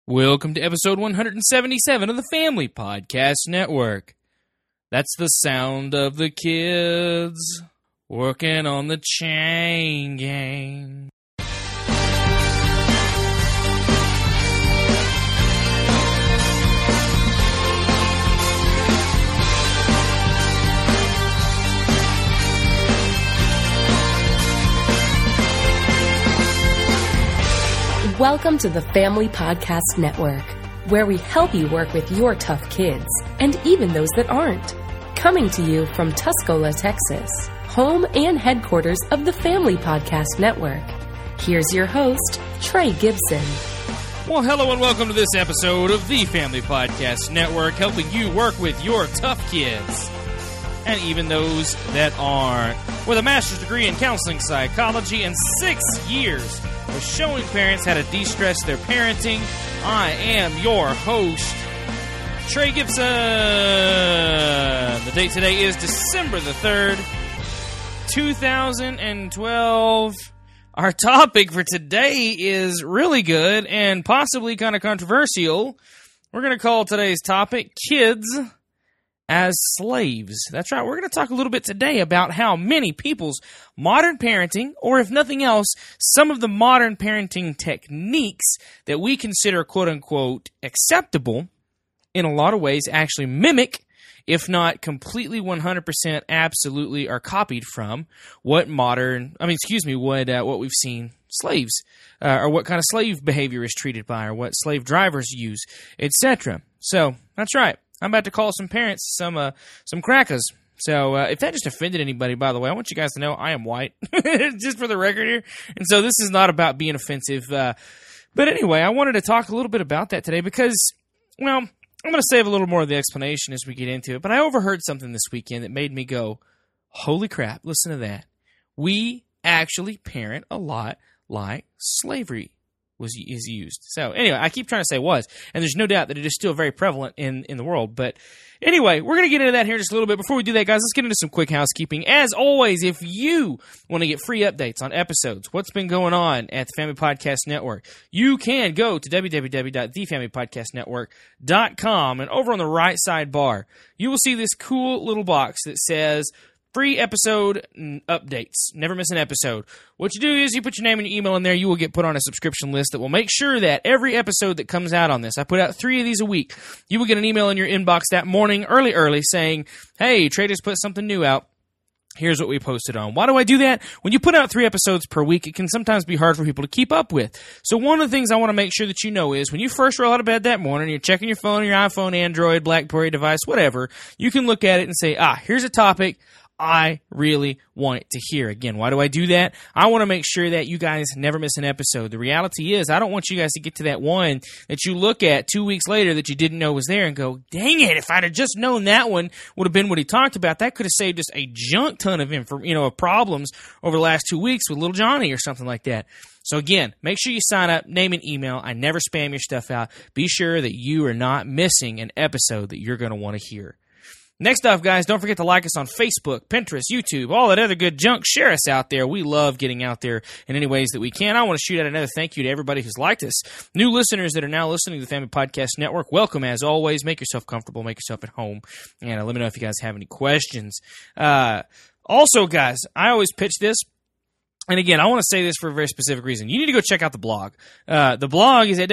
Welcome to episode 177 of the Family Podcast Network. That's the sound of the kids working on the chain gang. Welcome to the Family Podcast Network, where we help you work with your tough kids, and even those that aren't. Coming to you from Tuscola, Texas, home and headquarters of the Family Podcast Network. Here's your host, Trey Gibson. Well, hello and welcome to this episode of the Family Podcast Network, helping you work with your tough kids, and even those that aren't. With a master's degree in counseling psychology and 6 years of showing parents how to de-stress their parenting, I am your host, Trey Gibson. The date today is December the 3rd, 2012. Our topic for today is really good and possibly kind of controversial. We're going to call today's topic Kids as Slaves. That's right, we're going to talk a little bit today about how many people's modern parenting, or if nothing else, some of the modern parenting techniques that we consider quote-unquote acceptable, in a lot of ways actually mimic, if not completely 100% absolutely are copied from what what we've seen slaves, or what kind of slave behavior is treated by, or what slave drivers use, etc. So, that's right. I'm about to call some parents some crackers. So if that just offended anybody, by the way, I want you guys to know I am white, just for the record here. And so this is not about being offensive. But anyway, I wanted to talk a little bit about that today because, well, I'm going to save a little more of the explanation as we get into it. But I overheard something this weekend that made me go, holy crap, listen to that. We actually parent a lot like slavery is used. So anyway, I keep trying to say was, and there's no doubt that it is still very prevalent in the world. But anyway, we're going to get into that here in just a little bit. Before we do that, guys, let's get into some quick housekeeping. As always, if you want to get free updates on episodes, what's been going on at the Family Podcast Network, you can go to www.thefamilypodcastnetwork.com, and over on the right sidebar, you will see this cool little box that says free episode updates. Never miss an episode. What you do is you put your name and your email in there. You will get put on a subscription list that will make sure that every episode that comes out on this, I put out 3 of these a week, you will get an email in your inbox that morning, early, saying, hey, Trey just put something new out. Here's what we posted on. Why do I do that? When you put out 3 episodes per week, it can sometimes be hard for people to keep up with. So one of the things I want to make sure that you know is when you first roll out of bed that morning, you're checking your phone, your iPhone, Android, BlackBerry device, whatever, you can look at it and say, here's a topic I really want to hear. Again, why do I do that? I want to make sure that you guys never miss an episode. The reality is, I don't want you guys to get to that one that you look at 2 weeks later that you didn't know was there and go, dang it, if I'd have just known that one would have been what he talked about, that could have saved us a junk ton of of problems over the last 2 weeks with little Johnny or something like that. So again, make sure you sign up, name and email. I never spam your stuff out. Be sure that you are not missing an episode that you're going to want to hear. Next up, guys, don't forget to like us on Facebook, Pinterest, YouTube, all that other good junk. Share us out there. We love getting out there in any ways that we can. I want to shoot out another thank you to everybody who's liked us. New listeners that are now listening to the Family Podcast Network, welcome as always. Make yourself comfortable. Make yourself at home. And let me know if you guys have any questions. Also, guys, I always pitch this. And again, I want to say this for a very specific reason. You need to go check out the blog. The blog is at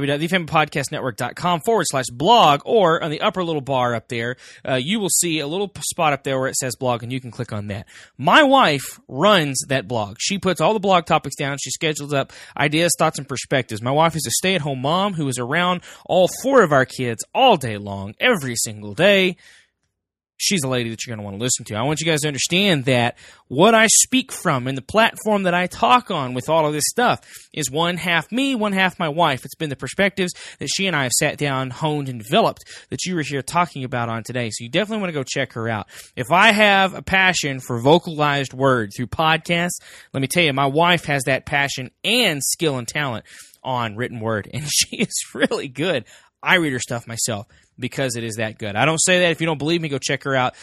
www.thefamilypodcastnetwork.com/blog, or on the upper little bar up there, you will see a little spot up there where it says blog, and you can click on that. My wife runs that blog. She puts all the blog topics down. She schedules up ideas, thoughts, and perspectives. My wife is a stay-at-home mom who is around all 4 of our kids all day long, every single day. She's a lady that you're going to want to listen to. I want you guys to understand that what I speak from and the platform that I talk on with all of this stuff is one half me, one half my wife. It's been the perspectives that she and I have sat down, honed, and developed that you were here talking about on today. So you definitely want to go check her out. If I have a passion for vocalized word through podcasts, let me tell you, my wife has that passion and skill and talent on written word, and she is really good. I read her stuff myself because it is that good. I don't say that. If you don't believe me, go check her out,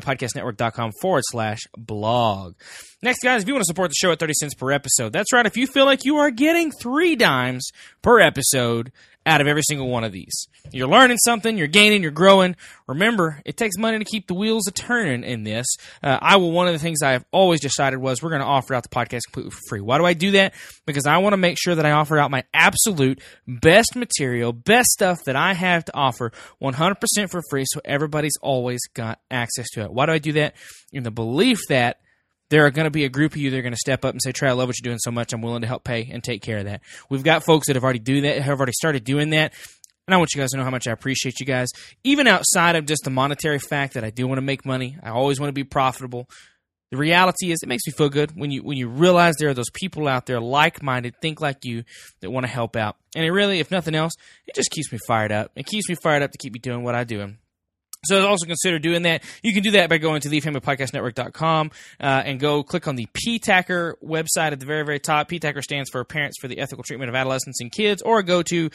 thefamilypodcastnetwork.com/blog. Next, guys, if you want to support the show at 30 cents per episode, that's right. If you feel like you are getting 3 dimes per episode out of every single one of these. You're learning something, you're gaining, you're growing. Remember, it takes money to keep the wheels a-turning in this. One of the things I've always decided was we're going to offer out the podcast completely for free. Why do I do that? Because I want to make sure that I offer out my absolute best material, best stuff that I have to offer 100% for free, so everybody's always got access to it. Why do I do that? In the belief that there are going to be a group of you that are going to step up and say, Trey, I love what you're doing so much. I'm willing to help pay and take care of that. We've got folks that have already started doing that. And I want you guys to know how much I appreciate you guys. Even outside of just the monetary fact that I do want to make money, I always want to be profitable. The reality is it makes me feel good when you realize there are those people out there like-minded, think like you, that want to help out. And it really, if nothing else, it just keeps me fired up. It keeps me fired up to keep me doing what I do. So also consider doing that. You can do that by going to thefamilypodcastnetwork.com and go click on the PTACR website at the very, very top. PTACR stands for Parents for the Ethical Treatment of Adolescents and Kids, or go to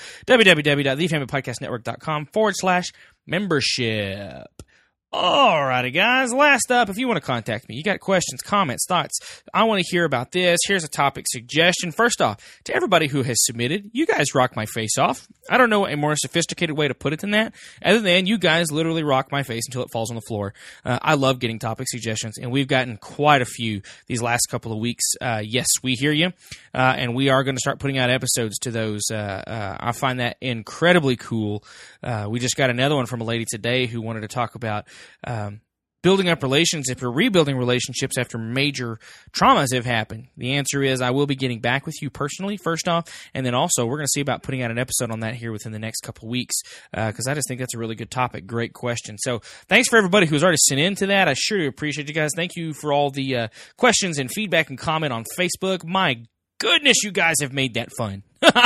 www.thefamilypodcastnetwork.com/membership. Alrighty, guys. Last up, if you want to contact me, you got questions, comments, thoughts, I want to hear about this. Here's a topic suggestion. First off, to everybody who has submitted, you guys rock my face off. I don't know a more sophisticated way to put it than that, other than you guys literally rock my face until it falls on the floor. I love getting topic suggestions, and we've gotten quite a few these last couple of weeks. Yes, we hear you, and we are going to start putting out episodes to those. I find that incredibly cool. We just got another one from a lady today who wanted to talk about building up relationships or rebuilding relationships after major traumas have happened. The answer is I will be getting back with you personally, first off, and then also we're going to see about putting out an episode on that here within the next couple of weeks, because I just think that's a really good topic. Great question. So thanks for everybody who's already sent into that. I sure do appreciate you guys. Thank you for all the questions and feedback and comment on Facebook. My goodness, you guys have made that fun.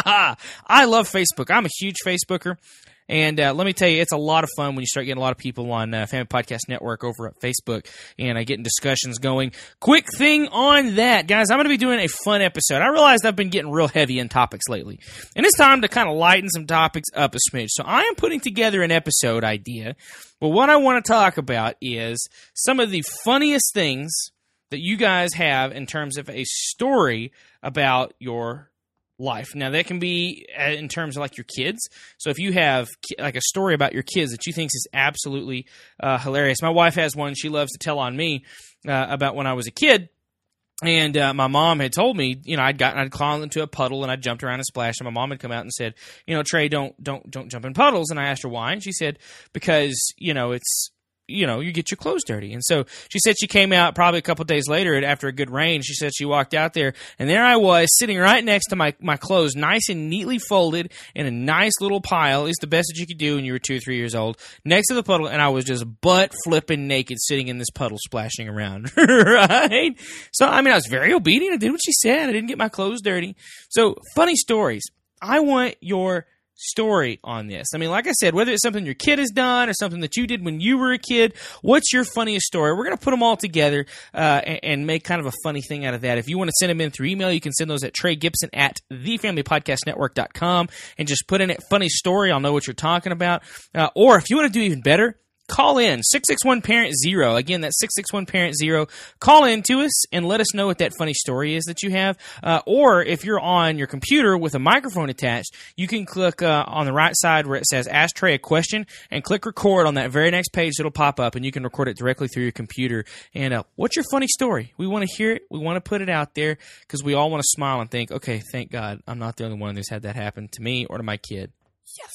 I love Facebook. I'm a huge Facebooker. And let me tell you, it's a lot of fun when you start getting a lot of people on Family Podcast Network over at Facebook and getting discussions going. Quick thing on that, guys, I'm going to be doing a fun episode. I realized I've been getting real heavy in topics lately, and it's time to kind of lighten some topics up a smidge. So I am putting together an episode idea. But what I want to talk about is some of the funniest things that you guys have in terms of a story about your life. Now, that can be in terms of like your kids. So if you have like a story about your kids that you think is absolutely hilarious. My wife has one she loves to tell on me about when I was a kid. And my mom had told me, I'd climb into a puddle and I'd jumped around and splashed. And my mom had come out and said, Trey, don't jump in puddles. And I asked her why. And she said, because, it's, you get your clothes dirty. And so she said she came out probably a couple of days later after a good rain. She said she walked out there, and there I was sitting right next to my clothes, nice and neatly folded in a nice little pile, at least the best that you could do when you were 2 or 3 years old, next to the puddle, and I was just butt flipping naked sitting in this puddle splashing around, right? So, I was very obedient. I did what she said. I didn't get my clothes dirty. So, funny stories. I want your story on this. Like I said, whether it's something your kid has done or something that you did when you were a kid, what's your funniest story? We're going to put them all together and make kind of a funny thing out of that. If you want to send them in through email, you can send those at TreyGibson@thefamilypodcastnetwork.com and just put in it funny story. I'll know what you're talking about. Or if you want to do even better, call in 661-PARENT-0. Again, that's 661-PARENT-0. Call in to us and let us know what that funny story is that you have. Or if you're on your computer with a microphone attached, you can click on the right side where it says Ask Trey a Question and click record on that very next page. It'll pop up and you can record it directly through your computer. And what's your funny story? We want to hear it. We want to put it out there because we all want to smile and think, okay, thank God I'm not the only one who's had that happen to me or to my kid. Yes.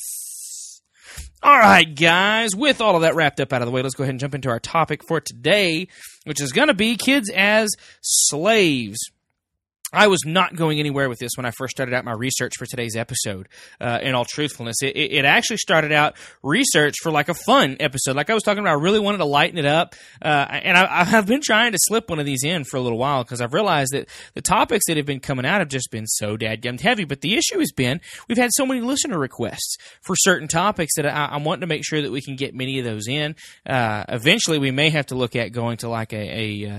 All right, guys, with all of that wrapped up out of the way, let's go ahead and jump into our topic for today, which is going to be kids as slaves. I was not going anywhere with this when I first started out my research for today's episode, in all truthfulness. It actually started out research for like a fun episode. Like I was talking about, I really wanted to lighten it up, and I've been trying to slip one of these in for a little while because I've realized that the topics that have been coming out have just been so dadgummed heavy. But the issue has been we've had so many listener requests for certain topics that I'm wanting to make sure that we can get many of those in. Eventually, we may have to look at going to like a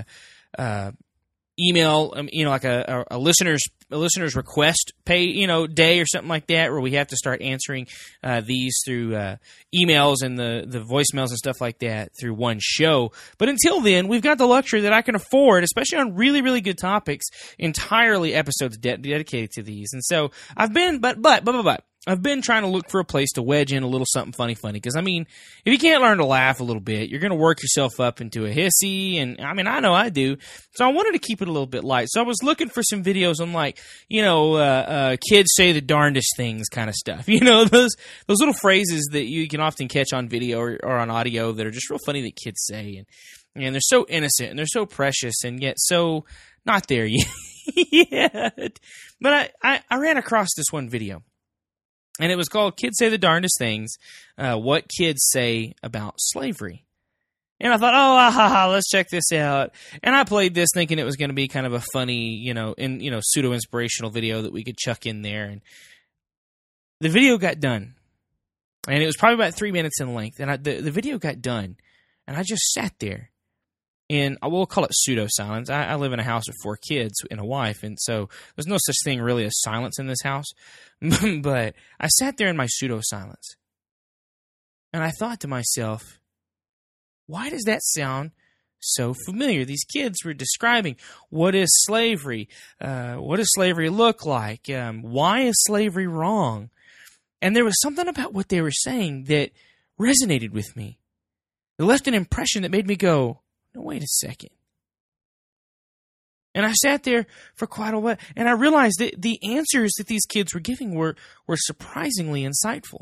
email, like a listener's request pay, day or something like that, where we have to start answering these through emails and the voicemails and stuff like that through one show. But until then, we've got the luxury that I can afford, especially on really, really good topics, entirely episodes dedicated to these. And so I've been, but I've been trying to look for a place to wedge in a little something funny. Because, I mean, if you can't learn to laugh a little bit, you're going to work yourself up into a hissy. And, I mean, I know I do. So I wanted to keep it a little bit light. So I was looking for some videos on, like, kids say the darndest things kind of stuff. Those little phrases that you can often catch on video or on audio that are just real funny that kids say. And they're so innocent and they're so precious and yet so not there yet. But I ran across this one video. And it was called Kids Say the Darndest Things, What Kids Say About Slavery. And I thought, let's check this out. And I played this thinking it was going to be kind of a funny, pseudo-inspirational video that we could chuck in there. And the video got done. And it was probably about 3 minutes in length. And the video got done. And I just sat there. And we'll call it pseudo-silence. I live in a house with 4 kids and a wife, and so there's no such thing really as silence in this house. But I sat there in my pseudo-silence. And I thought to myself, why does that sound so familiar? These kids were describing what is slavery? What does slavery look like? Why is slavery wrong? And there was something about what they were saying that resonated with me. It left an impression that made me go, no, wait a second. And I sat there for quite a while, and I realized that the answers that these kids were giving were surprisingly insightful.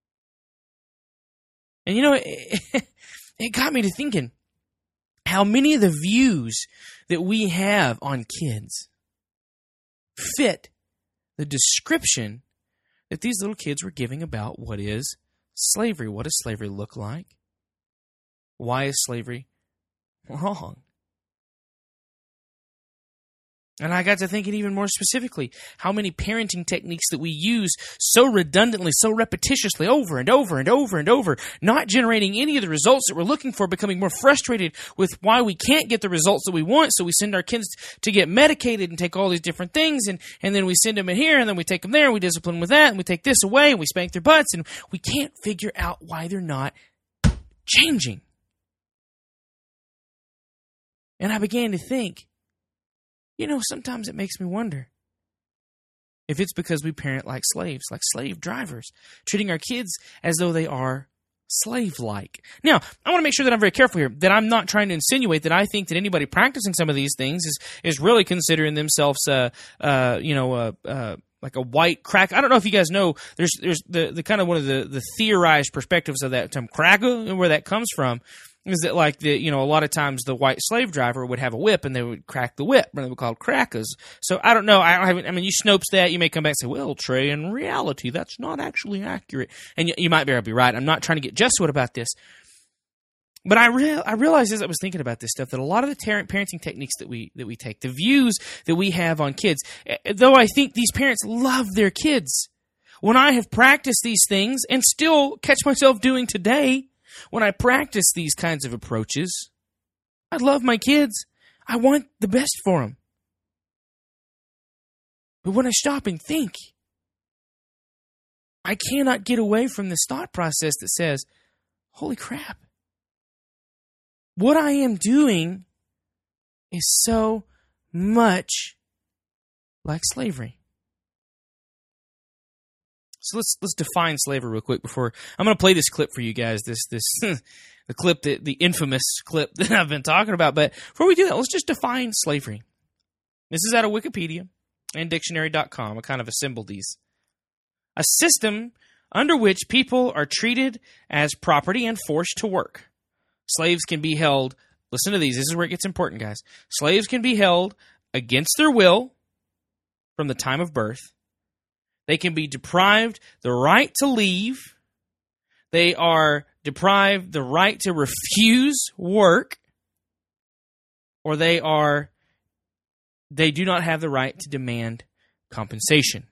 And it got me to thinking how many of the views that we have on kids fit the description that these little kids were giving about what is slavery. What does slavery look like? Why is slavery wrong? And I got to thinking even more specifically, how many parenting techniques that we use so redundantly, so repetitiously, over and over and over and over, not generating any of the results that we're looking for, becoming more frustrated with why we can't get the results that we want, so we send our kids to get medicated and take all these different things, and then we send them in here, and then we take them there, and we discipline with that, and we take this away, and we spank their butts, and we can't figure out why they're not changing. And I began to think, sometimes it makes me wonder if it's because we parent like slaves, like slave drivers, treating our kids as though they are slave-like. Now, I want to make sure that I'm very careful here, that I'm not trying to insinuate that I think that anybody practicing some of these things is really considering themselves, like a white crack. I don't know if you guys know, there's the kind of one of the theorized perspectives of that term cracker, and where that comes from. Is that like a lot of times the white slave driver would have a whip and they would crack the whip, and they were called crackers. So I don't know. You Snopes that. You may come back and say, well, Trey, in reality, that's not actually accurate. And you might be right. I'm not trying to get Jesuit about this. But I realized as I was thinking about this stuff that a lot of the parenting techniques that we take, the views that we have on kids, though I think these parents love their kids, when I have practiced these things and still catch myself doing today, when I practice these kinds of approaches, I love my kids. I want the best for them. But when I stop and think, I cannot get away from this thought process that says, holy crap, what I am doing is so much like slavery. So let's define slavery real quick before I'm going to play this clip for you guys. This the clip, the infamous clip that I've been talking about. But before we do that, let's just define slavery. This is out of Wikipedia and dictionary.com. I kind of assembled these. A system under which people are treated as property and forced to work. Slaves can be held. Listen to these. This is where it gets important, guys. Slaves can be held against their will from the time of birth. They can be deprived the right to leave. They are deprived the right to refuse work. Or they do not have the right to demand compensation.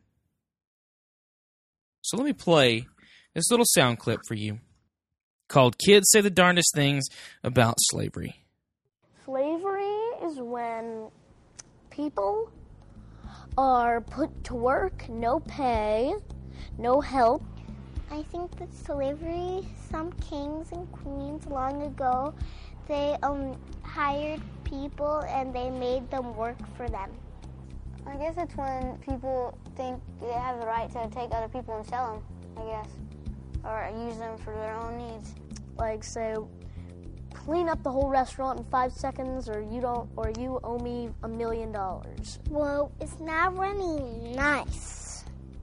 So let me play this little sound clip for you called Kids Say the Darndest Things About Slavery. Slavery is when people are put to work, no pay, no help. I think that slavery, some kings and queens long ago, they hired people and they made them work for them. I guess it's when people think they have the right to take other people and sell them, I guess, or use them for their own needs. Like, say, clean up the whole restaurant in 5 seconds, or you owe me $1 million. Well, it's not really nice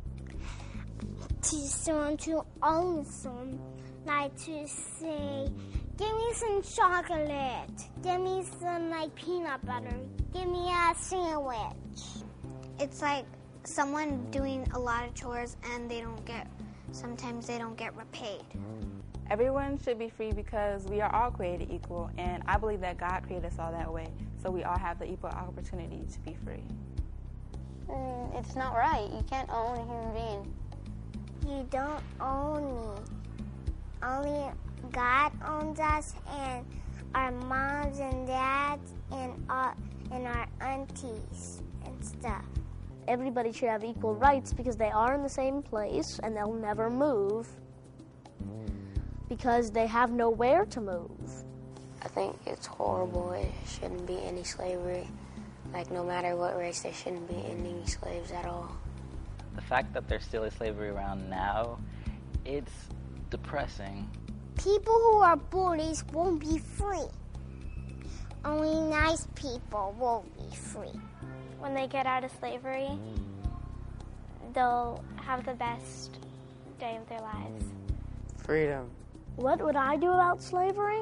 to someone to own some, like to say, give me some chocolate, give me some like peanut butter, give me a sandwich. It's like someone doing a lot of chores and sometimes they don't get repaid. Everyone should be free because we are all created equal, and I believe that God created us all that way, so we all have the equal opportunity to be free. It's not right. You can't own a human being. You don't own me. Only God owns us, and our moms and dads and our aunties and stuff. Everybody should have equal rights because they are in the same place and they'll never move because they have nowhere to move. I think it's horrible. It shouldn't be any slavery. Like, no matter what race, there shouldn't be any slaves at all. The fact that there's still slavery around now, it's depressing. People who are bullies won't be free. Only nice people will be free. When they get out of slavery, they'll have the best day of their lives. Freedom. What would I do about slavery?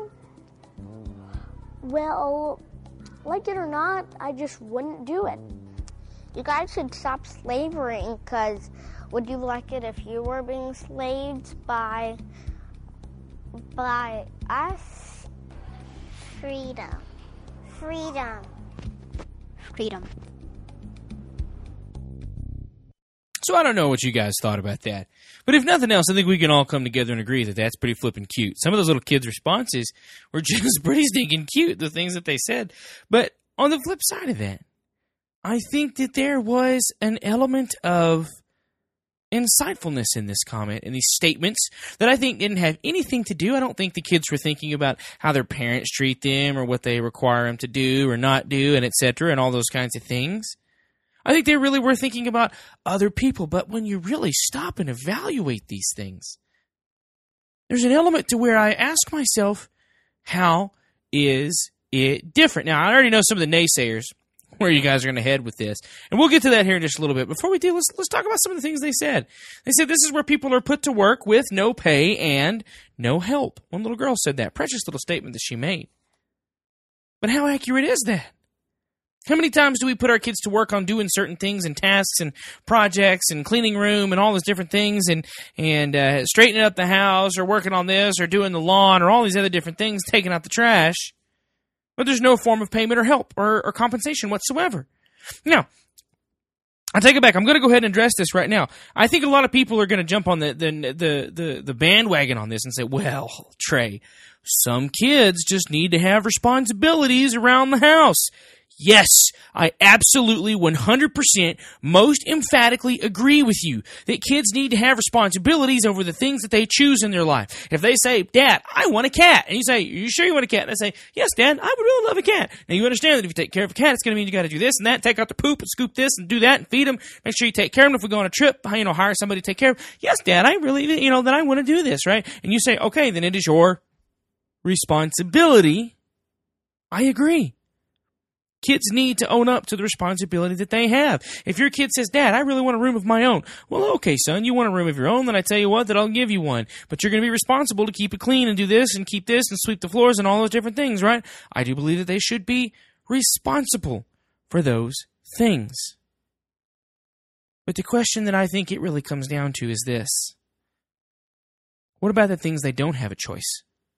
Well, like it or not, I just wouldn't do it. You guys should stop slavering, because would you like it if you were being slaved by us? Freedom. Freedom. Freedom. So I don't know what you guys thought about that. But if nothing else, I think we can all come together and agree that that's pretty flippin' cute. Some of those little kids' responses were just pretty stinking cute, the things that they said. But on the flip side of that, I think that there was an element of insightfulness in this comment and these statements that I think didn't have anything to do. I don't think the kids were thinking about how their parents treat them or what they require them to do or not do and etc. and all those kinds of things. I think they really were thinking about other people, but when you really stop and evaluate these things, there's an element to where I ask myself, how is it different? Now, I already know some of the naysayers where you guys are going to head with this, and we'll get to that here in just a little bit. Before we do, let's talk about some of the things they said. They said this is where people are put to work with no pay and no help. One little girl said that. Precious little statement that she made. But how accurate is that? How many times do we put our kids to work on doing certain things and tasks and projects and cleaning room and all those different things and straightening up the house or working on this or doing the lawn or all these other different things, taking out the trash, but there's no form of payment or help or compensation whatsoever? Now, I take it back. I'm going to go ahead and address this right now. I think a lot of people are going to jump on the bandwagon on this and say, well, Trey, some kids just need to have responsibilities around the house. Yes, I absolutely 100% most emphatically agree with you that kids need to have responsibilities over the things that they choose in their life. If they say, Dad, I want a cat, and you say, are you sure you want a cat? And they say, yes, Dad, I would really love a cat. Now, you understand that if you take care of a cat, it's going to mean you got to do this and that, take out the poop and scoop this and do that and feed them. Make sure you take care of them. If we go on a trip, hire somebody to take care of them. Yes, Dad, I really, then I want to do this, right? And you say, okay, then it is your responsibility. I agree. Kids need to own up to the responsibility that they have. If your kid says, Dad, I really want a room of my own. Well, okay, son, you want a room of your own, then I tell you what, that I'll give you one. But you're going to be responsible to keep it clean and do this and keep this and sweep the floors and all those different things, right? I do believe that they should be responsible for those things. But the question that I think it really comes down to is this. What about the things they don't have a choice?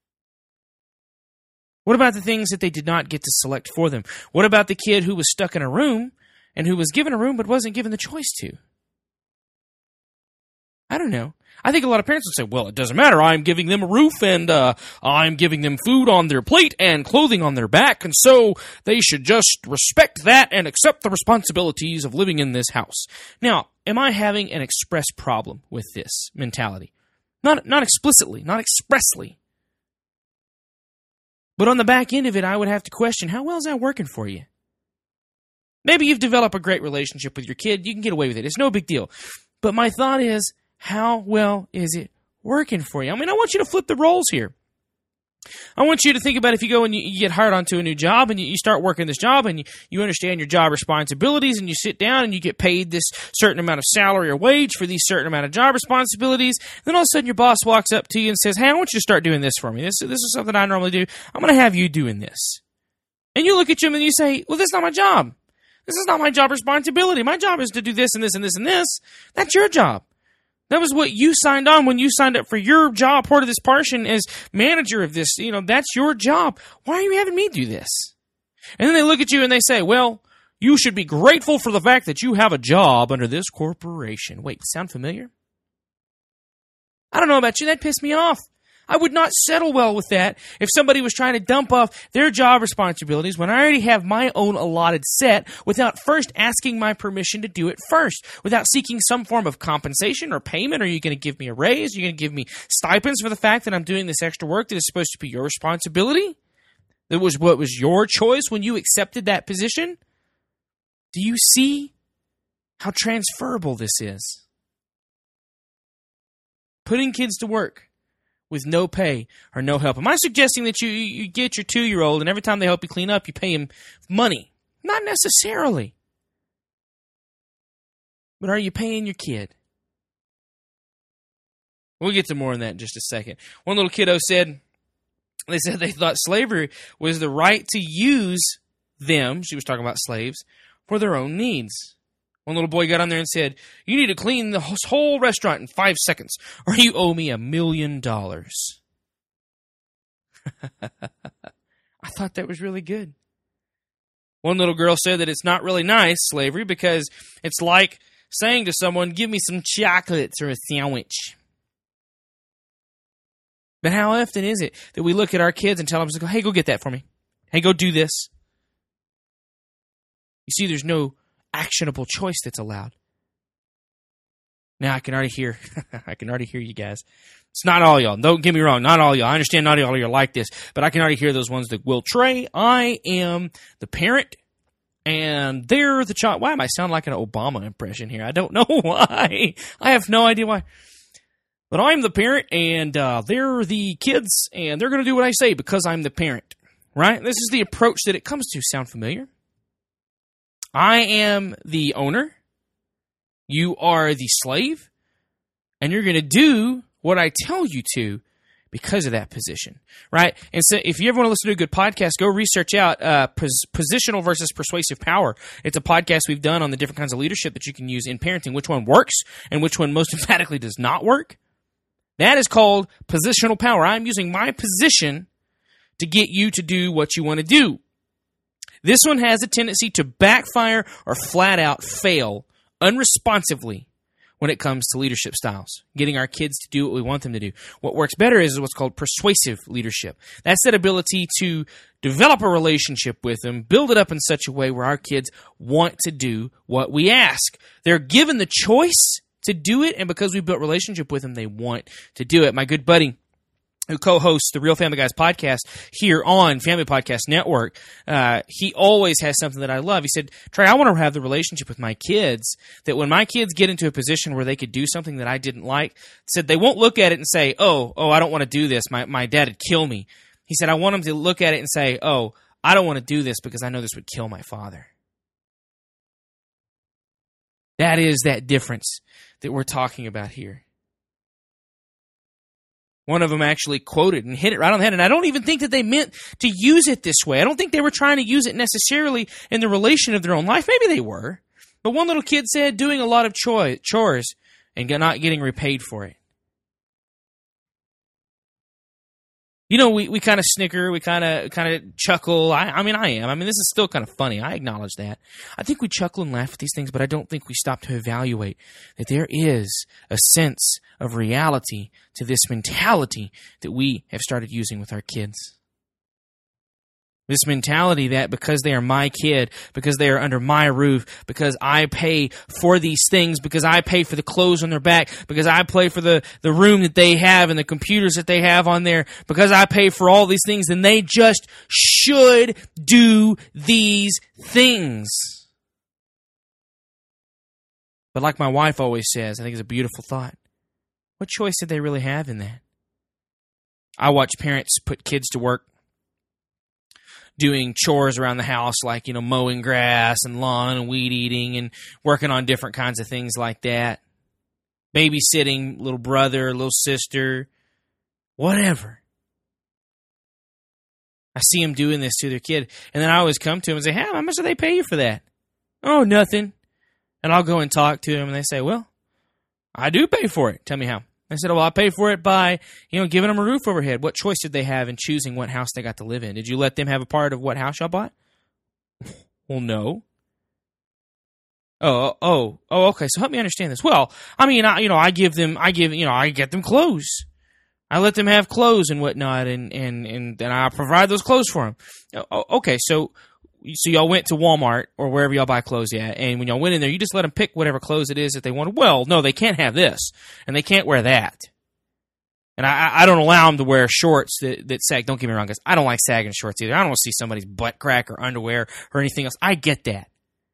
What about the things that they did not get to select for them? What about the kid who was stuck in a room and who was given a room but wasn't given the choice to? I don't know. I think a lot of parents would say, well, it doesn't matter. I'm giving them a roof and I'm giving them food on their plate and clothing on their back, and so they should just respect that and accept the responsibilities of living in this house. Now, am I having an express problem with this mentality? Not explicitly, not expressly. But on the back end of it, I would have to question, how well is that working for you? Maybe you've developed a great relationship with your kid. You can get away with it. It's no big deal. But my thought is, how well is it working for you? I mean, I want you to flip the roles here. I want you to think about if you go and you get hired onto a new job and you start working this job and you understand your job responsibilities and you sit down and you get paid this certain amount of salary or wage for these certain amount of job responsibilities. Then all of a sudden your boss walks up to you and says, hey, I want you to start doing this for me. This is something I normally do. I'm going to have you doing this. And you look at him and you say, well, this is not my job. This is not my job responsibility. My job is to do this and this and this and this. That's your job. That was what you signed on when you signed up for your job, part of this portion as manager of this. That's your job. Why are you having me do this? And then they look at you and they say, well, you should be grateful for the fact that you have a job under this corporation. Wait, sound familiar? I don't know about you. That pissed me off. I would not settle well with that if somebody was trying to dump off their job responsibilities when I already have my own allotted set without first asking my permission to do it first, without seeking some form of compensation or payment. Are you going to give me a raise? Are you going to give me stipends for the fact that I'm doing this extra work that is supposed to be your responsibility? That was what was your choice when you accepted that position? Do you see how transferable this is? Putting kids to work with no pay or no help. Am I suggesting that you get your 2-year-old and every time they help you clean up, you pay him money? Not necessarily. But are you paying your kid? We'll get to more on that in just a second. One little kiddo said they thought slavery was the right to use them, she was talking about slaves, for their own needs. One little boy got on there and said, you need to clean the whole restaurant in 5 seconds, or you owe me $1 million. I thought that was really good. One little girl said that it's not really nice, slavery, because it's like saying to someone, give me some chocolates or a sandwich. But how often is it that we look at our kids and tell them, hey, go get that for me. Hey, go do this. You see, there's no actionable choice that's allowed. Now I can already hear you guys. It's not all y'all. Don't get me wrong, not all y'all. I understand not all y'all like this, but I can already hear those ones that will, Trey, I am the parent and they're the child. Why am I sound like an Obama impression here? I don't know why. I have no idea why. But I'm the parent and they're the kids and they're going to do what I say because I'm the parent, right? This is the approach that it comes to. Sound familiar? I am the owner, you are the slave, and you're going to do what I tell you to because of that position, right? And so if you ever want to listen to a good podcast, go research out Positional versus Persuasive Power. It's a podcast we've done on the different kinds of leadership that you can use in parenting, which one works and which one most emphatically does not work. That is called positional power. I'm using my position to get you to do what you want to do. This one has a tendency to backfire or flat out fail unresponsively when it comes to leadership styles, getting our kids to do what we want them to do. What works better is what's called persuasive leadership. That's that ability to develop a relationship with them, build it up in such a way where our kids want to do what we ask. They're given the choice to do it, and because we built a relationship with them, they want to do it. My good buddy, who co-hosts the Real Family Guys podcast here on Family Podcast Network, he always has something that I love. He said, Trey, I want to have the relationship with my kids that when my kids get into a position where they could do something that I didn't like, said they won't look at it and say, oh, I don't want to do this. My dad would kill me. He said, I want them to look at it and say, oh, I don't want to do this because I know this would kill my father. That is that difference that we're talking about here. One of them actually quoted and hit it right on the head. And I don't even think that they meant to use it this way. I don't think they were trying to use it necessarily in the relation of their own life. Maybe they were. But one little kid said doing a lot of chores and not getting repaid for it. You know, we kind of snicker, we kind of chuckle. I mean, this is still kind of funny. I acknowledge that. I think we chuckle and laugh at these things, but I don't think we stop to evaluate that there is a sense of reality to this mentality that we have started using with our kids. This mentality that because they are my kid, because they are under my roof, because I pay for these things, because I pay for the clothes on their back, because I pay for the room that they have and the computers that they have on there, because I pay for all these things, then they just should do these things. But like my wife always says, I think it's a beautiful thought. What choice did they really have in that? I watch parents put kids to work doing chores around the house, like, mowing grass and lawn and weed eating and working on different kinds of things like that. Babysitting little brother, little sister, whatever. I see them doing this to their kid. And then I always come to them and say, hey, how much do they pay you for that? Oh, nothing. And I'll go and talk to them and they say, well, I do pay for it. Tell me how. I said, well, I pay for it by, giving them a roof overhead. What choice did they have in choosing what house they got to live in? Did you let them have a part of what house y'all bought? Well, no. Oh, okay. So help me understand this. Well, I mean, I get them clothes. I let them have clothes and whatnot, and I provide those clothes for them. Okay, so y'all went to Walmart or wherever y'all buy clothes at, and when y'all went in there, you just let them pick whatever clothes it is that they wanted. Well, no, they can't have this, and they can't wear that. And I don't allow them to wear shorts that sag. Don't get me wrong, guys. I don't like sagging shorts either. I don't want to see somebody's butt crack or underwear or anything else. I get that.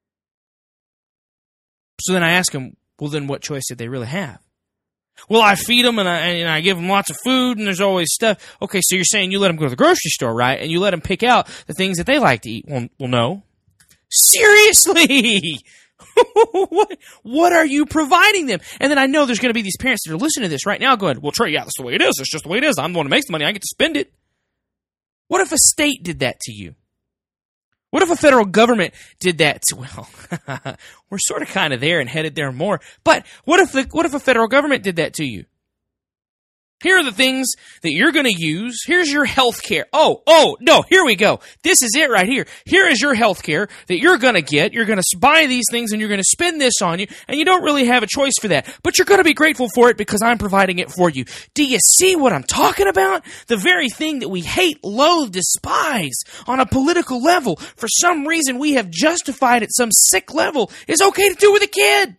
So then I ask them, well, then what choice did they really have? Well, I feed them and I give them lots of food and there's always stuff. Okay, so you're saying you let them go to the grocery store, right? And you let them pick out the things that they like to eat. Well, no. Seriously? What are you providing them? And then I know there's going to be these parents that are listening to this right now going, well, Trey, yeah, that's the way it is. It's just the way it is. I'm the one who makes the money. I get to spend it. What if a state did that to you? What if a federal government did that to, well, we're sort of kind of there and headed there more. But what if a federal government did that to you? Here are the things that you're going to use. Here's your health care. Oh, no, here we go. This is it right here. Here is your health care that you're going to get. You're going to buy these things and you're going to spend this on you. And you don't really have a choice for that. But you're going to be grateful for it because I'm providing it for you. Do you see what I'm talking about? The very thing that we hate, loathe, despise on a political level, for some reason we have justified at some sick level, is okay to do with a kid.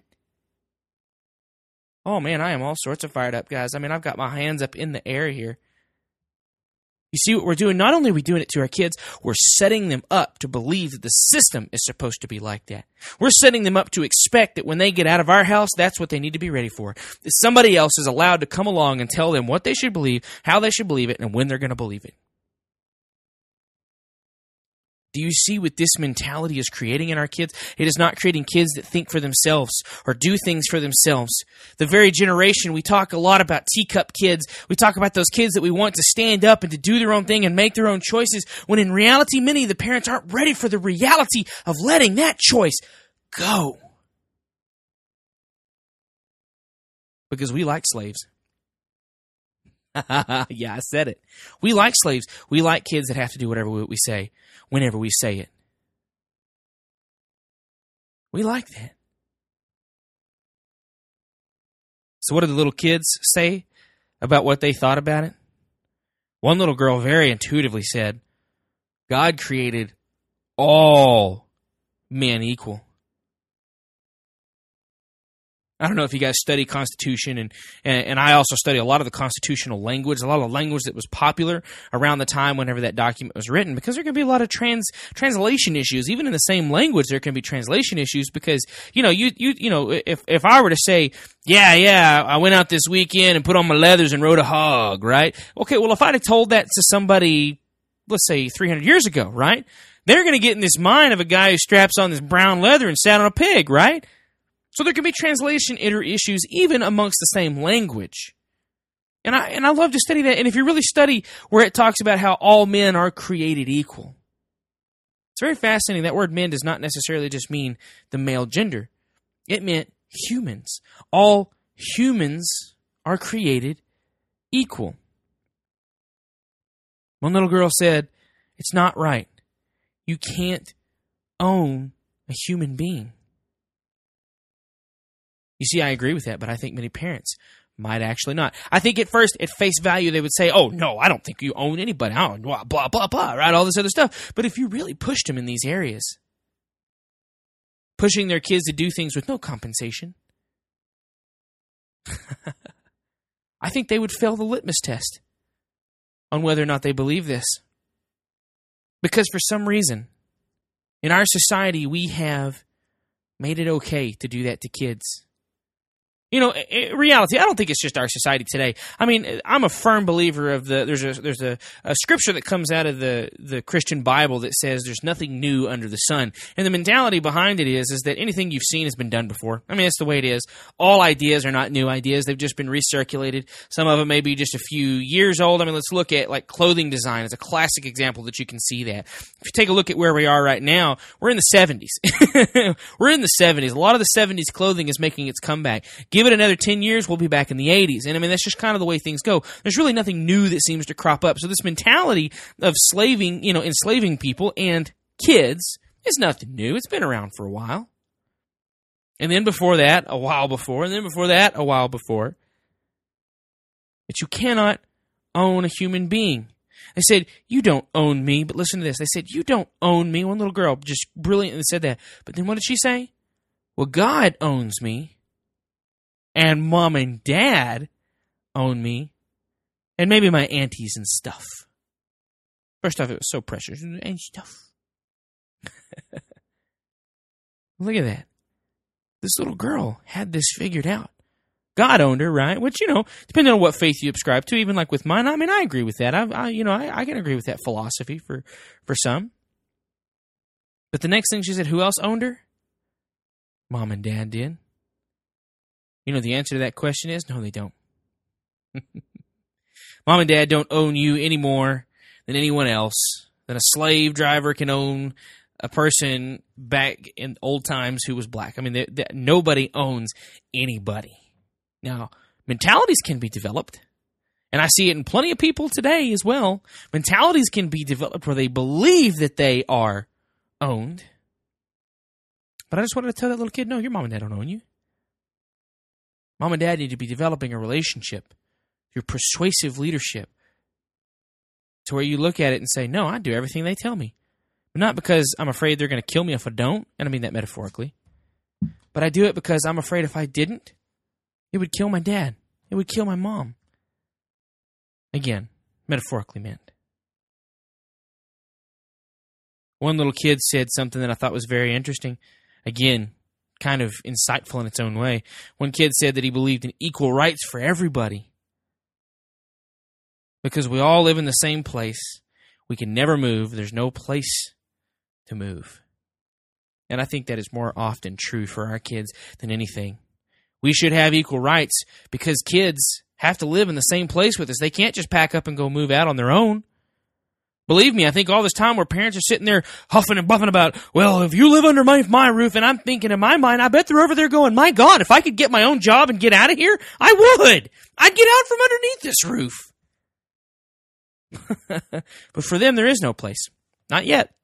Oh, man, I am all sorts of fired up, guys. I mean, I've got my hands up in the air here. You see what we're doing? Not only are we doing it to our kids, we're setting them up to believe that the system is supposed to be like that. We're setting them up to expect that when they get out of our house, that's what they need to be ready for. That somebody else is allowed to come along and tell them what they should believe, how they should believe it, and when they're going to believe it. Do you see what this mentality is creating in our kids? It is not creating kids that think for themselves or do things for themselves. The very generation, we talk a lot about teacup kids. We talk about those kids that we want to stand up and to do their own thing and make their own choices, when in reality, many of the parents aren't ready for the reality of letting that choice go. Because we like slaves. Yeah, I said it. We like slaves. We like kids that have to do whatever we say, whenever we say it. We like that. So what did the little kids say about what they thought about it? One little girl very intuitively said, God created all men equal. I don't know if you guys study Constitution, and I also study a lot of the constitutional language, a lot of language that was popular around the time whenever that document was written, because there can be a lot of translation issues. Even in the same language, there can be translation issues because, if I were to say, yeah, I went out this weekend and put on my leathers and rode a hog, right? Okay, well, if I'd have told that to somebody, let's say 300 years ago, right? They're going to get in this mind of a guy who straps on this brown leather and sat on a pig, right? So there can be translation issues even amongst the same language. And I love to study that. And if you really study where it talks about how all men are created equal, it's very fascinating. That word men does not necessarily just mean the male gender. It meant humans. All humans are created equal. One little girl said, it's not right. You can't own a human being. You see, I agree with that, but I think many parents might actually not. I think at first, at face value, they would say, oh, no, I don't think you own anybody. I don't, blah, blah, blah, blah, right? All this other stuff. But if you really pushed them in these areas, pushing their kids to do things with no compensation, I think they would fail the litmus test on whether or not they believe this. Because for some reason, in our society, we have made it okay to do that to kids. reality, I don't think it's just our society today. I mean, I'm a firm believer of there's a scripture that comes out of the Christian Bible that says there's nothing new under the sun. And the mentality behind it is that anything you've seen has been done before. I mean, that's the way it is. All ideas are not new ideas. They've just been recirculated. Some of them may be just a few years old. I mean, let's look at like clothing design as a classic example that you can see that. If you take a look at where we are right now, we're in the 70s. We're in the 70s. A lot of the 70s clothing is making its comeback. Give it another 10 years, we'll be back in the 80s. And I mean, that's just kind of the way things go. There's really nothing new that seems to crop up. So this mentality of enslaving people and kids is nothing new. It's been around for a while. And then before that, a while before. And then before that, a while before. But you cannot own a human being. They said, you don't own me. But listen to this. They said, you don't own me. One little girl just brilliantly said that. But then what did she say? Well, God owns me. And Mom and Dad own me. And maybe my aunties and stuff. First off, it was so precious. And stuff. Look at that. This little girl had this figured out. God owned her, right? Which, depending on what faith you subscribe to, even like with mine, I mean, I agree with that. I can agree with that philosophy for some. But the next thing she said, who else owned her? Mom and Dad did. The answer to that question is, no, they don't. Mom and Dad don't own you any more than anyone else, than a slave driver can own a person back in old times who was black. I mean, nobody owns anybody. Now, mentalities can be developed, and I see it in plenty of people today as well. Mentalities can be developed where they believe that they are owned. But I just wanted to tell that little kid, no, your mom and dad don't own you. Mom and dad need to be developing a relationship through persuasive leadership to where you look at it and say, no, I do everything they tell me. Not because I'm afraid they're going to kill me if I don't, and I mean that metaphorically, but I do it because I'm afraid if I didn't, it would kill my dad. It would kill my mom. Again, metaphorically meant. One little kid said something that I thought was very interesting. Again, kind of insightful in its own way. One kid said that he believed in equal rights for everybody. Because we all live in the same place. We can never move. There's no place to move. And I think that is more often true for our kids than anything. We should have equal rights because kids have to live in the same place with us. They can't just pack up and go move out on their own. Believe me, I think all this time where parents are sitting there huffing and buffing about, well, if you live under my roof, and I'm thinking in my mind, I bet they're over there going, my God, if I could get my own job and get out of here, I would. I'd get out from underneath this roof. But for them, there is no place. Not yet.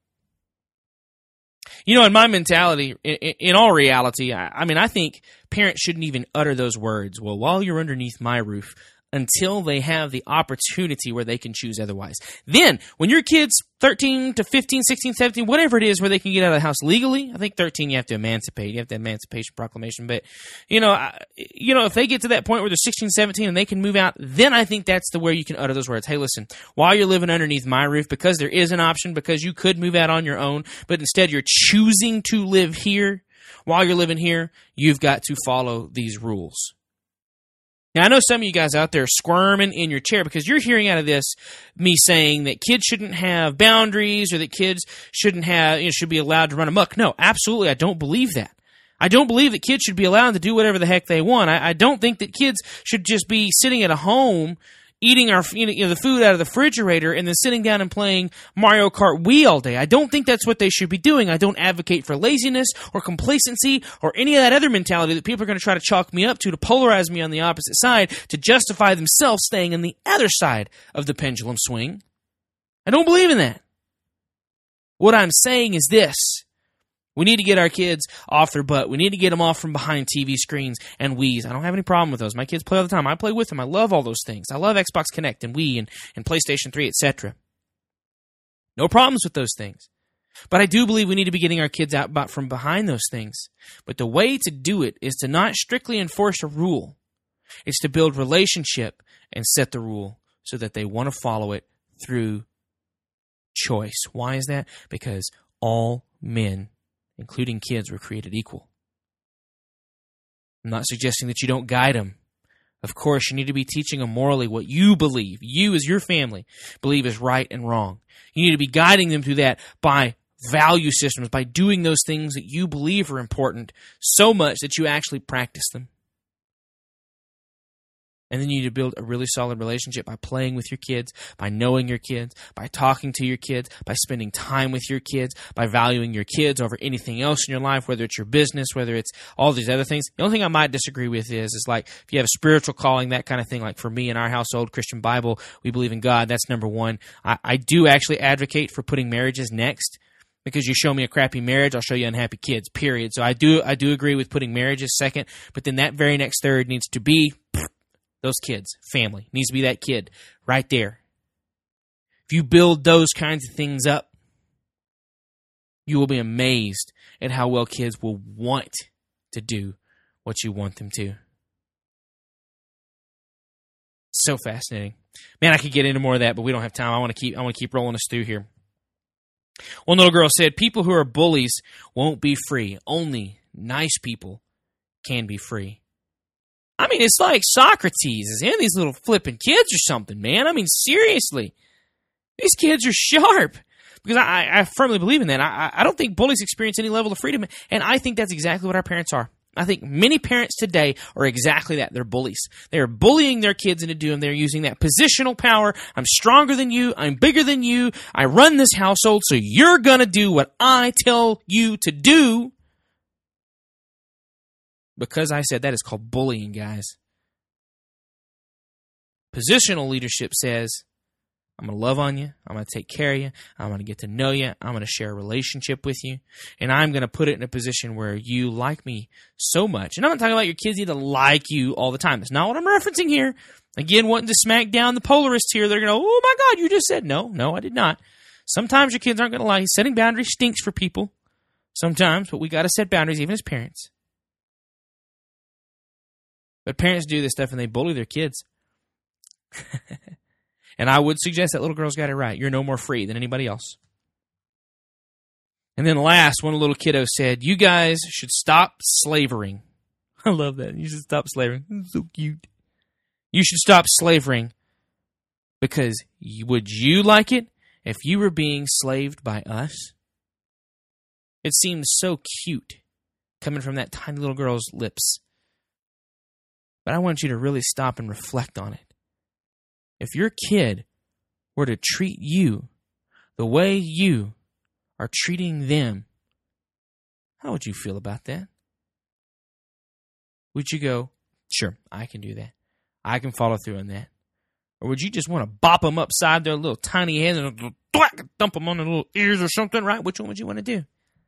In my mentality, in all reality, I think parents shouldn't even utter those words, well, while you're underneath my roof, until they have the opportunity where they can choose otherwise. Then, when your kid's 13 to 15, 16, 17, whatever it is where they can get out of the house legally, I think 13 you have to emancipate. You have the Emancipation Proclamation. But, if they get to that point where they're 16, 17 and they can move out, then I think that's where you can utter those words. Hey, listen, while you're living underneath my roof, because there is an option, because you could move out on your own, but instead you're choosing to live here, while you're living here, you've got to follow these rules. Now, I know some of you guys out there are squirming in your chair because you're hearing out of this me saying that kids shouldn't have boundaries or that kids shouldn't have, should be allowed to run amok. No, absolutely, I don't believe that. I don't believe that kids should be allowed to do whatever the heck they want. I don't think that kids should just be sitting at a home eating the food out of the refrigerator and then sitting down and playing Mario Kart Wii all day. I don't think that's what they should be doing. I don't advocate for laziness or complacency or any of that other mentality that people are going to try to chalk me up to polarize me on the opposite side to justify themselves staying on the other side of the pendulum swing. I don't believe in that. What I'm saying is this. We need to get our kids off their butt. We need to get them off from behind TV screens and Wiis. I don't have any problem with those. My kids play all the time. I play with them. I love all those things. I love Xbox Connect and Wii and PlayStation 3, etc. No problems with those things. But I do believe we need to be getting our kids out from behind those things. But the way to do it is to not strictly enforce a rule. It's to build relationship and set the rule so that they want to follow it through choice. Why is that? Because all men, including kids, were created equal. I'm not suggesting that you don't guide them. Of course, you need to be teaching them morally what you believe, you as your family, believe is right and wrong. You need to be guiding them through that by value systems, by doing those things that you believe are important so much that you actually practice them. And then you need to build a really solid relationship by playing with your kids, by knowing your kids, by talking to your kids, by spending time with your kids, by valuing your kids over anything else in your life, whether it's your business, whether it's all these other things. The only thing I might disagree with is like if you have a spiritual calling, that kind of thing. Like for me in our household, Christian Bible, we believe in God. That's number one. I do actually advocate for putting marriages next. Because you show me a crappy marriage, I'll show you unhappy kids, period. So I do agree with putting marriages second, but then that very next third needs to be those kids, family. Needs to be that kid right there. If you build those kinds of things up, you will be amazed at how well kids will want to do what you want them to. So fascinating. Man, I could get into more of that, but we don't have time. I want to keep rolling us through here. One little girl said, people who are bullies won't be free. Only nice people can be free. I mean, it's like Socrates is in these little flipping kids or something, man. I mean, seriously. These kids are sharp. Because I firmly believe in that. I don't think bullies experience any level of freedom. And I think that's exactly what our parents are. I think many parents today are exactly that. They're bullies. They're bullying their kids into doing. They're using that positional power. I'm stronger than you. I'm bigger than you. I run this household, so you're going to do what I tell you to do. Because I said that is called bullying, guys. Positional leadership says, I'm going to love on you. I'm going to take care of you. I'm going to get to know you. I'm going to share a relationship with you. And I'm going to put it in a position where you like me so much. And I'm not talking about your kids need to like you all the time. That's not what I'm referencing here. Again, wanting to smack down the polarists here. They're going to, oh my God, you just said no. No, I did not. Sometimes your kids aren't going to like you. Setting boundaries stinks for people. Sometimes, but we got to set boundaries even as parents. But parents do this stuff and they bully their kids. And I would suggest that little girl's got it right. You're no more free than anybody else. And then last, one little kiddo said, you guys should stop slavering. I love that. You should stop slavering. It's so cute. You should stop slavering because would you like it if you were being slaved by us? It seems so cute coming from that tiny little girl's lips. But I want you to really stop and reflect on it. If your kid were to treat you the way you are treating them, how would you feel about that? Would you go, sure, I can do that. I can follow through on that. Or would you just want to bop them upside their little tiny heads and dump them on their little ears or something, right? Which one would you want to do?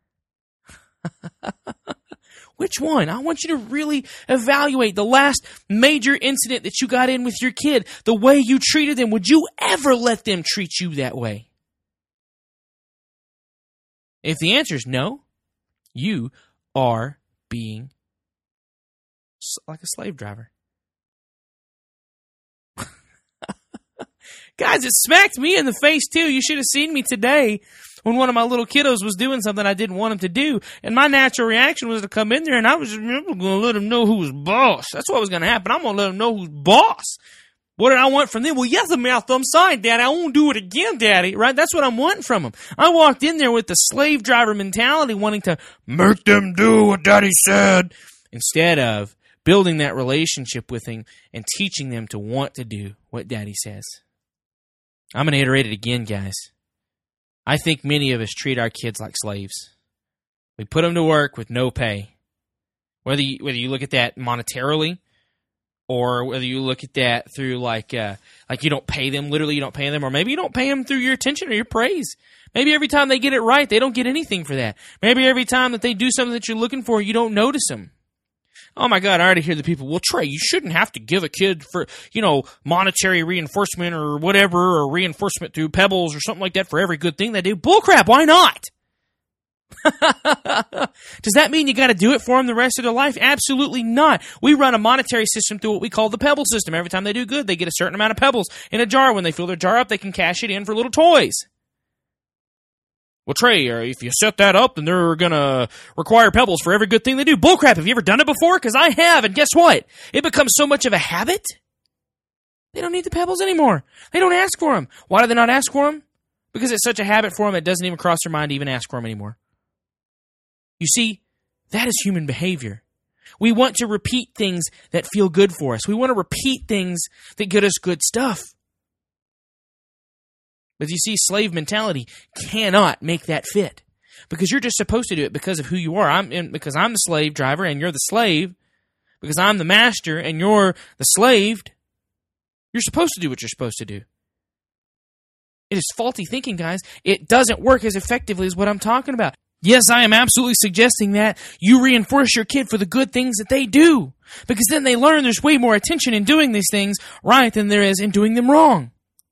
Which one? I want you to really evaluate the last major incident that you got in with your kid, the way you treated them. Would you ever let them treat you that way? If the answer is no, you are being like a slave driver. Guys, it smacked me in the face too. You should have seen me today when one of my little kiddos was doing something I didn't want him to do. And my natural reaction was to come in there and I was just going to let him know who was boss. That's what was going to happen. I'm going to let him know who's boss. What did I want from them? Well, yes, a mouth, I'm sorry, Daddy. I won't do it again, Daddy. Right? That's what I'm wanting from them. I walked in there with the slave driver mentality, wanting to make them do what Daddy said, instead of building that relationship with him and teaching them to want to do what Daddy says. I'm going to iterate it again, guys. I think many of us treat our kids like slaves. We put them to work with no pay. Whether you look at that monetarily, or whether you look at that through like you don't pay them, literally you don't pay them, or maybe you don't pay them through your attention or your praise. Maybe every time they get it right, they don't get anything for that. Maybe every time that they do something that you're looking for, you don't notice them. Oh my God, I already hear the people, well, Trey, you shouldn't have to give a kid for, monetary reinforcement or whatever, or reinforcement through pebbles or something like that for every good thing they do. Bullcrap, why not? Does that mean you got to do it for them the rest of their life? Absolutely not. We run a monetary system through what we call the pebble system. Every time they do good, they get a certain amount of pebbles in a jar. When they fill their jar up, they can cash it in for little toys. Well, Trey, if you set that up, then they're going to require pebbles for every good thing they do. Bullcrap, have you ever done it before? Because I have, and guess what? It becomes so much of a habit, they don't need the pebbles anymore. They don't ask for them. Why do they not ask for them? Because it's such a habit for them, it doesn't even cross their mind to even ask for them anymore. You see, that is human behavior. We want to repeat things that feel good for us. We want to repeat things that get us good stuff. But you see, slave mentality cannot make that fit. Because you're just supposed to do it because of who you are. Because I'm the slave driver and you're the slave. Because I'm the master and you're the slaved. You're supposed to do what you're supposed to do. It is faulty thinking, guys. It doesn't work as effectively as what I'm talking about. Yes, I am absolutely suggesting that you reinforce your kid for the good things that they do. Because then they learn there's way more attention in doing these things right than there is in doing them wrong.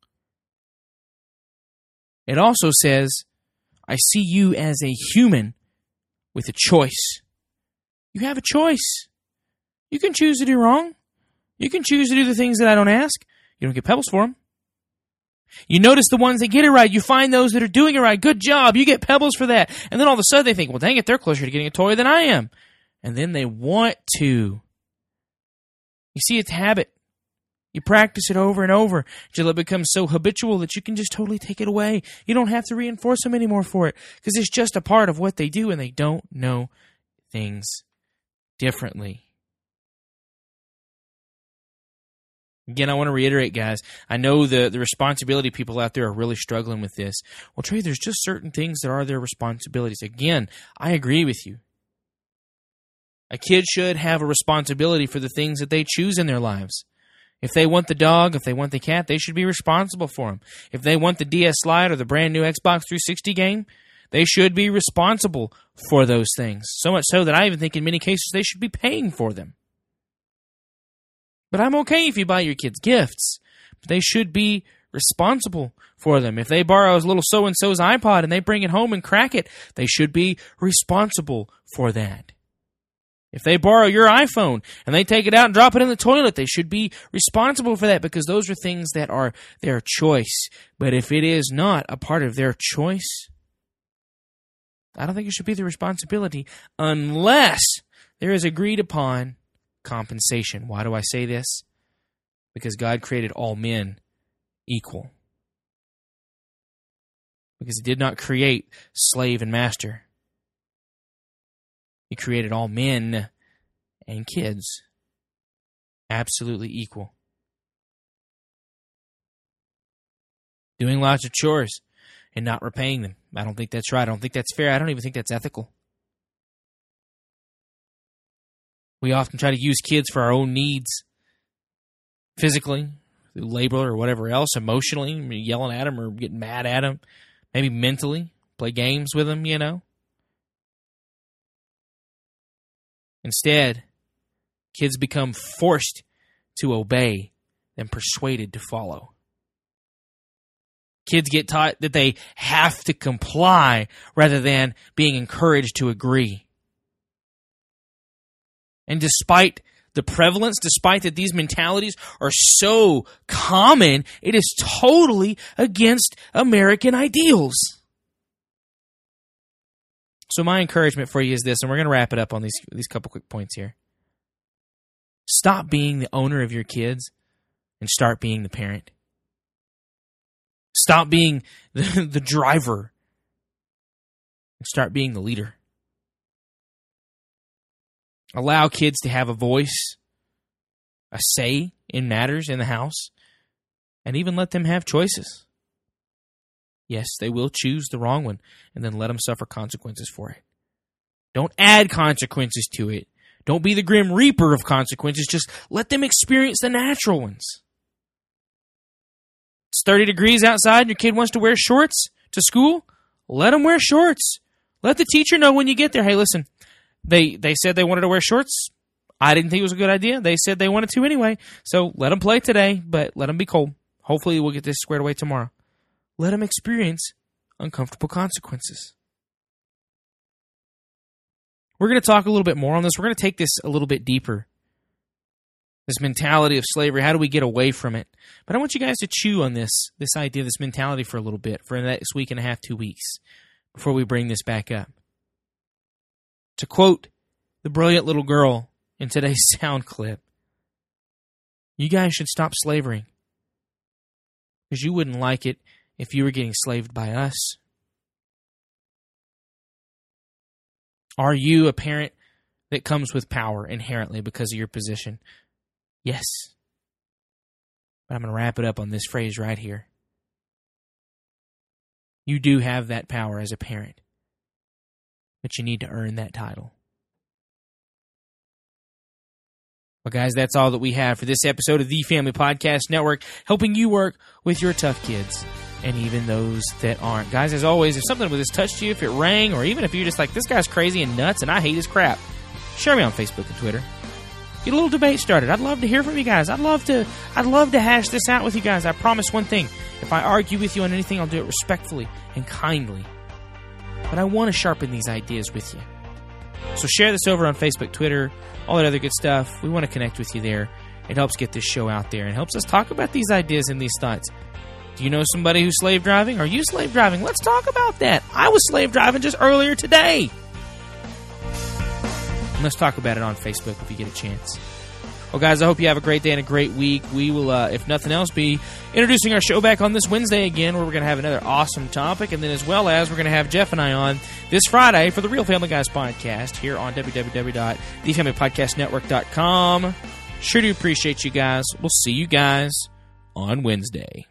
It also says, I see you as a human with a choice. You have a choice. You can choose to do wrong. You can choose to do the things that I don't ask. You don't get pebbles for them. You notice the ones that get it right. You find those that are doing it right. Good job. You get pebbles for that. And then all of a sudden they think, well, dang it, they're closer to getting a toy than I am. And then they want to. You see, it's habit. You practice it over and over until it becomes so habitual that you can just totally take it away. You don't have to reinforce them anymore for it because it's just a part of what they do and they don't know things differently. Again, I want to reiterate, guys, I know the responsibility people out there are really struggling with this. Well, Trey, there's just certain things that are their responsibilities. Again, I agree with you. A kid should have a responsibility for the things that they choose in their lives. If they want the dog, if they want the cat, they should be responsible for them. If they want the DS Lite or the brand new Xbox 360 game, they should be responsible for those things. So much so that I even think in many cases they should be paying for them. But I'm okay if you buy your kids gifts. But they should be responsible for them. If they borrow a little so-and-so's iPod and they bring it home and crack it, they should be responsible for that. If they borrow your iPhone and they take it out and drop it in the toilet, they should be responsible for that because those are things that are their choice. But if it is not a part of their choice, I don't think it should be their responsibility unless there is agreed upon compensation. Why do I say this? Because God created all men equal. Because He did not create slave and master. He created all men and kids absolutely equal. Doing lots of chores and not repaying them. I don't think that's right. I don't think that's fair. I don't even think that's ethical. We often try to use kids for our own needs. Physically, through labor or whatever else. Emotionally, yelling at them or getting mad at them. Maybe mentally, play games with them, you know. Instead, kids become forced to obey than persuaded to follow. Kids get taught that they have to comply rather than being encouraged to agree. And despite the prevalence, despite that these mentalities are so common, it is totally against American ideals. So my encouragement for you is this, and we're going to wrap it up on these couple quick points here. Stop being the owner of your kids and start being the parent. Stop being the driver and start being the leader. Allow kids to have a voice, a say in matters in the house, and even let them have choices. Yes, they will choose the wrong one, and then let them suffer consequences for it. Don't add consequences to it. Don't be the grim reaper of consequences. Just let them experience the natural ones. It's 30 degrees outside and your kid wants to wear shorts to school. Let them wear shorts. Let the teacher know when you get there. Hey, listen, they said they wanted to wear shorts. I didn't think it was a good idea. They said they wanted to anyway. So let them play today, but let them be cold. Hopefully we'll get this squared away tomorrow. Let them experience uncomfortable consequences. We're going to talk a little bit more on this. We're going to take this a little bit deeper. This mentality of slavery, how do we get away from it? But I want you guys to chew on this idea, this mentality for a little bit, for the next week and a half, 2 weeks. before we bring this back up. To quote the brilliant little girl in today's sound clip, you guys should stop slavering, because you wouldn't like it if you were getting slaved by us. Are you a parent that comes with power inherently because of your position? Yes. But I'm going to wrap it up on this phrase right here. You do have that power as a parent, but you need to earn that title. Well, guys, that's all that we have for this episode of the Family Podcast Network, helping you work with your tough kids and even those that aren't. Guys, as always, if something with this touched you, if it rang, or even if you're just like, this guy's crazy and nuts and I hate his crap, share me on Facebook and Twitter. Get a little debate started. I'd love to hear from you guys. I'd love to hash this out with you guys. I promise one thing. If I argue with you on anything, I'll do it respectfully and kindly. But I want to sharpen these ideas with you. So share this over on Facebook, Twitter, all that other good stuff. We want to connect with you there. It helps get this show out there and helps us talk about these ideas and these thoughts. Do you know somebody who's slave driving? Are you slave driving? Let's talk about that. I was slave driving just earlier today. And let's talk about it on Facebook if you get a chance. Well, guys, I hope you have a great day and a great week. We will, if nothing else, be introducing our show back on this Wednesday again, where we're going to have another awesome topic. And then as well as we're going to have Jeff and I on this Friday for the Real Family Guys podcast here on www.thefamilypodcastnetwork.com. Sure do appreciate you guys. We'll see you guys on Wednesday.